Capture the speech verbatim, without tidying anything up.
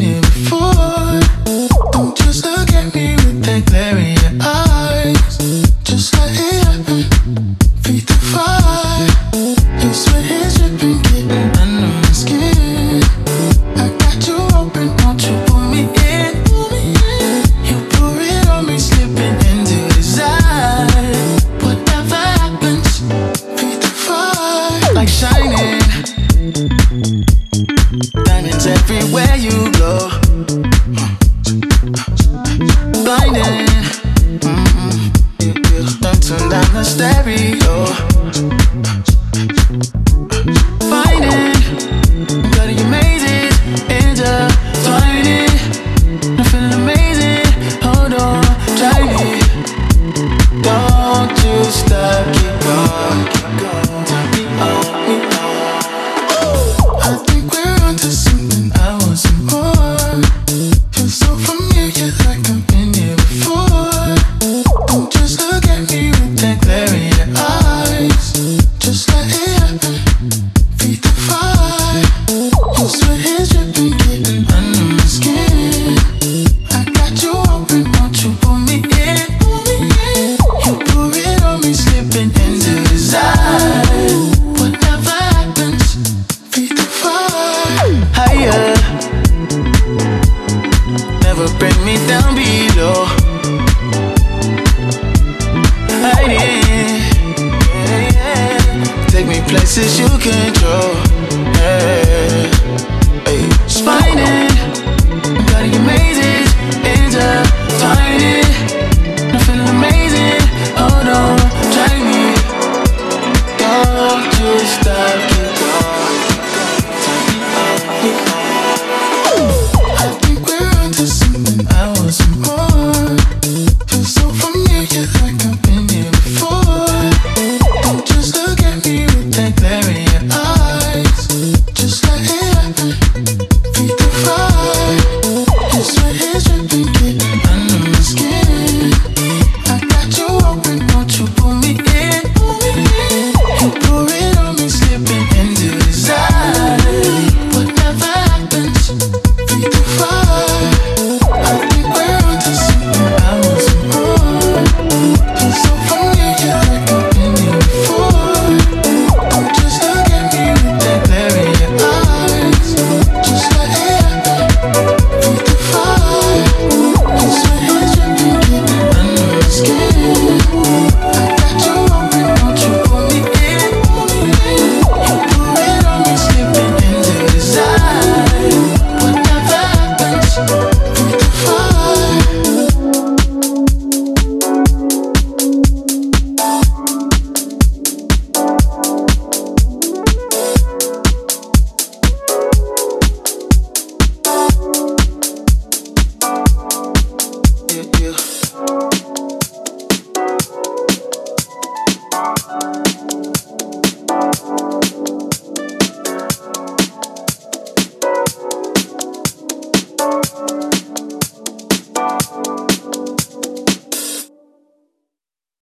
here before. Don't just look at me with that glare in your eyes. Just let it happen. Feed the fire. Your sweat is dripping, getting under my skin. I got you open, won't you pull me in? You pour it on me, slipping into desire. Whatever happens, feed the fire. Like shining diamonds everywhere you go. Blinding, mm-mm. You, you don't turn down the stereo. Finding, cutting your mazes, intertwining. I'm feeling amazing. Hold on, try me. Don't you stop, keep going, keep going. Turn me on, me on. I think we're onto something. I want some more. Feel so familiar, like I've been here before. Don't just look at me with that glare in your eyes. Just let it happen. Feed the fire. Your sweat is dripping, getting under my skin. I got you open, won't you pull me in? You pour it on me, slipping into desire. Whatever happens, feed the fire. Higher, never bring me down below. Hiding, yeah, yeah. Take me places you control. Yeah. Hey. Spining, cutting your mazes, intertwining. I'm feeling amazing. Hold on, try me. Don't you stop, keep going. Turn me on, me on. I think we're onto something. I want some more. Feel so familiar, like I've been here before. Don't just look at me with that glare in your eyes. Just let it happen. Feed the fire. Your sweat is dripping, getting under my skin. I got you open, won't you pull me in? You pour it on me, slipping into desire. Whatever happens, feed the fire. I think we're onto something. I want some more. Feel so familiar, like I've been here before. Don't just look at me with that glare in your eyes. Just let it happen. Feed the fire. Your sweat is dripping, getting under my skin. I got you open, won't you pull me in? You pour it on me, slipping into desire. Whatever happens, feed the fire. Yeah, yeah.